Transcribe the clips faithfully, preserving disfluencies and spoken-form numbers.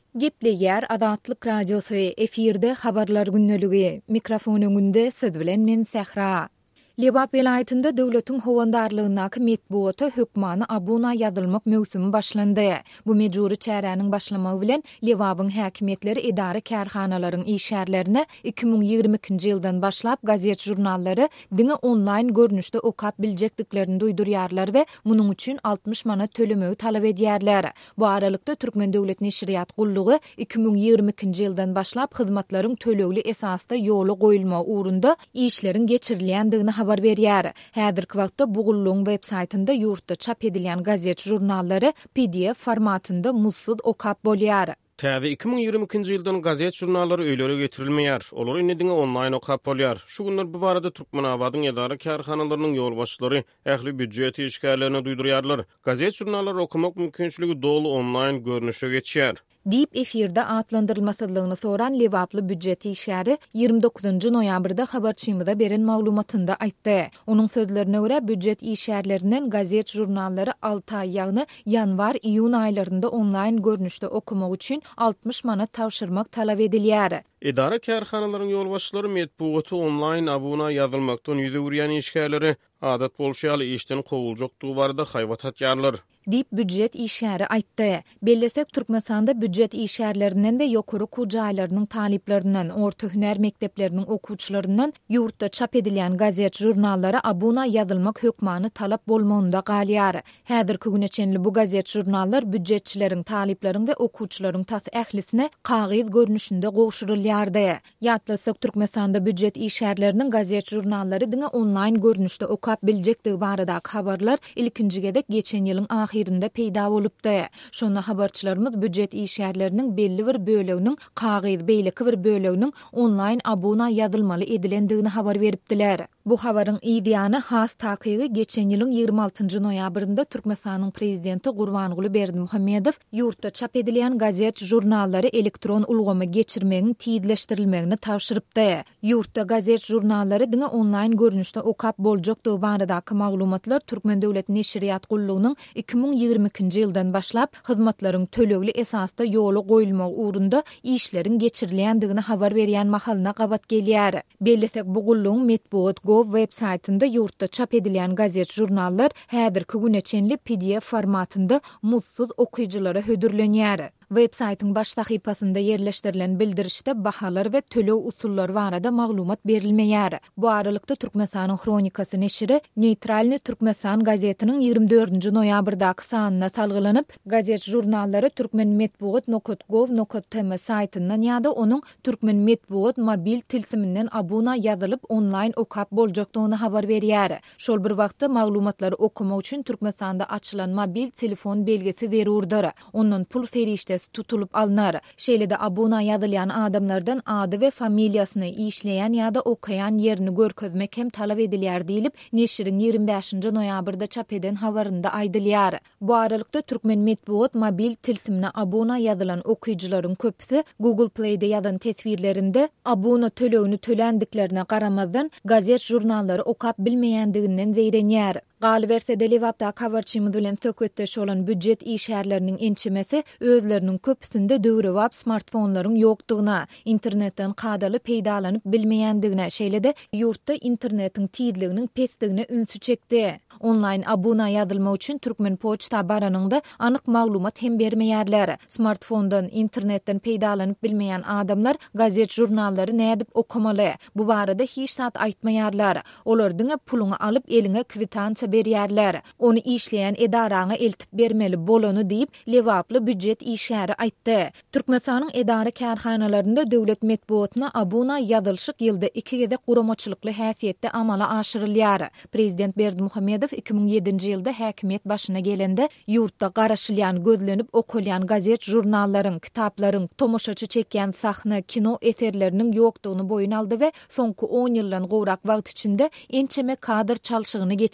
Gepli yer Adatlyk radiosu efirde habarlar günneligi. Mikrofon öňünde siz bilen men Sehra. Lebap vilayetinde döwletiň howandarlygyna metbuata hökmany abuna ýazylmak mövsümi başlandy. Bu mejburi çäräniň başlamagy bilen Lebabyň häkimetleri idare kärhanalaryň işärlerine iki bin ýigirme ikinji ýyldan başlap gazet jurnallary diňe online görnüşde okap biljekdiklerini duýdurýarlar we munyň üçin altmış manat tölemegi talap edýärler. Bu aralykda Türkmen Döwlet Neşriýat Gullugy iki bin ýigirme ikinji ýyldan başlap hyzmatlaryň tölegli esasda ýoly goýulma uğrunda işleriň geçirilýändigini habar berýär. Häzirki wagtda bu gullugyň web-saytynda ýurtda çap edilen gazet jurnallary P D F formatynda mussuz okap bolýar. Täze iki bin ýigirme ikinji ýyldan gazet jurnallary öýlere getirilmeýär. Olar indi online okap bolýar. Şu günler bu barada Türkmenabadyň ýadara kärhanalarynyň ýolbaşçylary ähli büdjet işgärlerini duýdurýarlar. Gazet jurnallary okumak mümkinçiligi dolu online görnüşe geçýär. Dip efirde atlandyrylmasydlygyny soran Lewaply büdjet işgäri ýygrimi dokuzunjy noýabrda habarçymyza beren maglumatynda aýtdy. Onuň sözlerine görä büdjet işgärlerinden gazet jurnallary alty aý ýagny ýanwar-iýun aýlarynda online görnüşde okumak üçin altmış manat tawşyrmak talap edilýär. Idara kärhanalarynyň ýolbaşçylary metbuaty online abuna ýazylmakdan ýüze gürýän işgärleri adat bolşýaly işden kowuljokdugy barada haýbat atýarlar. Dip büdjet işgäri aýtdy. Bellesek Türkmenistanda büdjet işgärlerinden we ýokary kujaýlarynyň taliplerinden, orta hüner mekdepleriniň okuwçylaryndan ýurtda çap edilen gazet jurnallary abuna ýazylmak hökmany talap bolmagynda galýar. Häzirki güneçenli bu gazet jurnallar büdjetçileriň, talipleriň we okuwçylaryň tas ählisine kagyz görnüşinde gowşurulýardy. Ýatlasak Türkmenistanda büdjet işgärleriniň gazet jurnallary diňe online görnüşde okap biljekdigi barada habarlar ilkinji gedek geçen ýylyň ahirinde peýda bolupdy. Şonu habarçylarymyz büdjet işgärleriniň belli bir böleginiň kagyz beýleki bir böleginiň online abuna ýazylmaly edilendigini habar beripdiler. Bu habaryň ideýany has takygy geçen ýylyň ýygrimi altynjy noýabrynda Türkmenistanyň prezidenti Gurbanguly Berdimuhammedow ýurtda çap edilen gazet jurnallary elektron ulgama geçirmegiň tiýidleşdirilmegini tawşyrypdy. Ýurtda gazet jurnallary diňe online görnüşde okap boljakdygy baradaky maglumatlar Türkmen Döwlet Neşriýat Gullugynyň iki bin ýigirme ikinji ýyldan başlap hyzmatlaryň tölegli esasda ýoly goýulmagy uğrunda işleriň geçirilýändigini habar berýän mahalyna gabat gelýär. Bellesek bu gullugyň Metbuat web-saytynda ýurtda çap edilen gazet jurnallar häzirki güneçenli P D F formatynda mussuz okuýjylara hödürlenýär. Web-saytyň baş sahypasynda ýerleşdirilen bildirişde bahalar we tölew usullary barada maglumat berilmeýär. Bu aralykda Türkmenistanyň Kronikasy neşri Neytralny Türkmenistan gazetiniň ýygrimi dördünji noýabrdaky sanyna salgylanyp, gazet jurnallary Türkmen Metbuat nokta gov nokta t m saytyndan ýa-da onuň Türkmen Metbuat mobil tilsiminden abuna ýazylyp online okap boljakdygyny habar berýär. Şol bir wagtda maglumatlary okumak üçin Türkmenistanda açylan mobil telefon belgesi zerurdyr. Ondan pul serişde tutulup alınar. Şeýle-de abuna ýazylýan adamlardan ady we familiýasyny, işleýän ýa-da okaýan ýerini görkezmek hem talap edilýär diýilip, neşriň ýygrimi beşinji noýabrda çap eden habarynda aýdylýar. Bu aralykda Türkmen Metbuat mobil tilsimine abuna ýazylan okuýjylaryň köpüsi Google Play'de ýazan tesvirlerinde abuna tölegini tölendiklerine garamazdan gazet jurnallary okap bilmeýändiginden zeýrenýär. Galyberse de Lewapda habarçymyz bilen söhbetdeş bolan büdjet işgärleriniň ençemesi özleriniň köpüsinde döwre wap smartfonlaryň ýokdugyna, internetden kadaly peýdalanyp bilmeýändigine, şeýle-de ýurtda internetiň tiýdliginiň pesdigine ünsü çekdi. Online abuna ýazylmak üçin Türkmen Poçta baranyňda anyk maglumat hem bermeýärler. Smartfondan, internetden peýdalanyp bilmeýän adamlar gazet jurnallary nädip okamaly? Bu barada hiç zat aýtmaýarlar. Olar diňe puluny alyp eliňe kwitansiýa berýärler. Onu işleýän edaraňa eltip bermeli bolany diýip Lewaply büdjet işgäri aýtdy. Türkmenistanyň edara kärhanalarynda döwlet metbuatyna abuna ýazylşyk ýylda iki gedek guramaçylykly häsiýetde amala aşyrylýar. Prezident Berdimuhammedow iki bin ýedinji ýylda häkimet başyna gelende ýurtda garaşylýan, gözlenip okulýan gazet jurnallaryň, kitaplaryň, tomoşaçy çekýän sahna, kino eserleriniň ýokdugyny boyun aldy we soňky on ýyldan gowrak wagt içinde ençeme kadr çalşygyny geçirdi.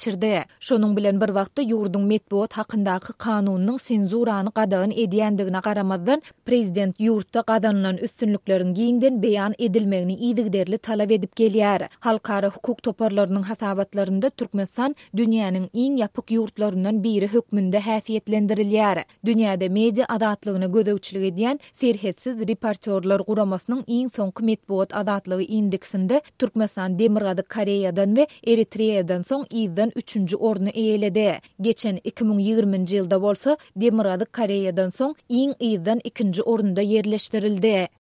Şonuň bilen bir wagtda ýurduň medeniýet hakyndaky kanunyň senzurany gadagyn edýändigine garamazdan prezident ýurtda gadanylan üstünlüklerin giňden beýan edilmegini ýygyderli talap edip gelýär. Halkara hukuk toparlarynyň hasabatlarynda Türkmenistan dünýäniň iň ýapyk ýurtlaryndan biri hökmünde häsiýetlendirilýär. Dünýäde media adatlygyna gözegçilik edýän Serhetsiz reportyorlar guramasynyň iň soňky medeniýet adatlygy indeksinde Türkmenistan Demirgady Koreýadan we Eritreýadan soň ýyzdan üçünji orny eýledi. Geçen iki bin ýigirminji ýylda bolsa Demirgady Koreýadan soň iň ýyzdan ikinji orunda ýerleşdirildi.